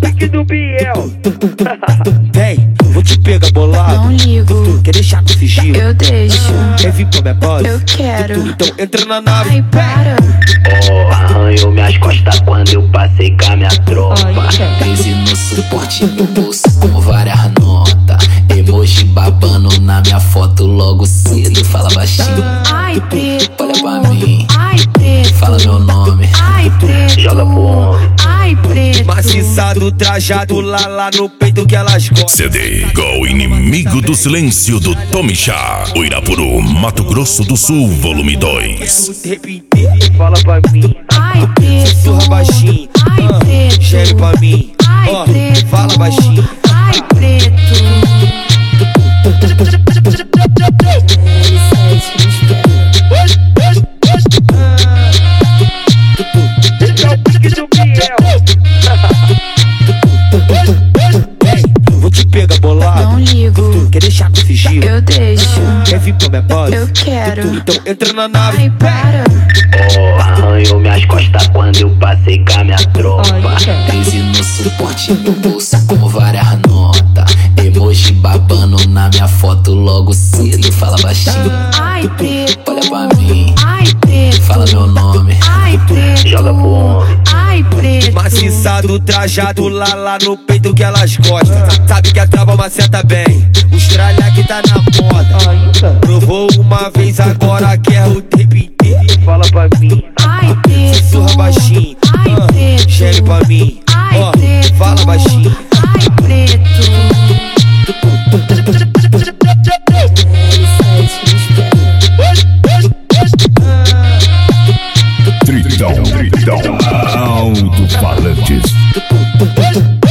pique do Biel. Vem, vou te pegar bolado. Não ligo, Quer deixar com sigilo? eu deixo. Quer vir pra minha base? Eu quero. Então entra na nave. Ai, para. Arranhou minhas costas quando eu passei com a minha tropa. 13 no suporte, no bolso com várias notas. Emoji babando na minha foto logo cedo. Fala baixinho, Ai, preto. olha pra mim, Ai, preto. fala meu nome. Ai, preto. Joga pro homem. Ai, preto. Maciçado, trajado, lá no peito que elas gostam. CD com Inimigo do Silêncio do Tomixá, o Irapuru, Mato Grosso do Sul, volume 2. O tempo inteiro Fala pra mim. Ai, preto. sussurra baixinho. Ai, preto. Gere pra mim. Ai, preto. Fala baixinho. Ai, preto. Esse é o pique do Biel. Vem, vou te pegar bolado. Não ligo, Quer deixar com sigilo? eu deixo. Quer vir pra minha base? Eu quero. Então entra na nave. Ai, para. Arranhou minhas costas quando eu passei com a minha tropa. 13 no suporte, no bolso com várias notas. Emoji babando na minha foto logo cedo. Fala baixinho, Ai, preto. olha pra mim, Ai, preto. fala meu nome. Ai, preto. Joga pro homem. Ai, preto. Maciçado, trajado, lá no peito que elas gostam. Sabe que a trava maceta bem. Os tralha que tá na moda. Provou uma vez, agora quer o tempo inteiro. Fala pra mim. Ai, preto. Sussurra baixinho. Ai, preto. Gere pra mim. Ai, preto. Fala baixinho. Ai, preto. Tritão, alto-falantes.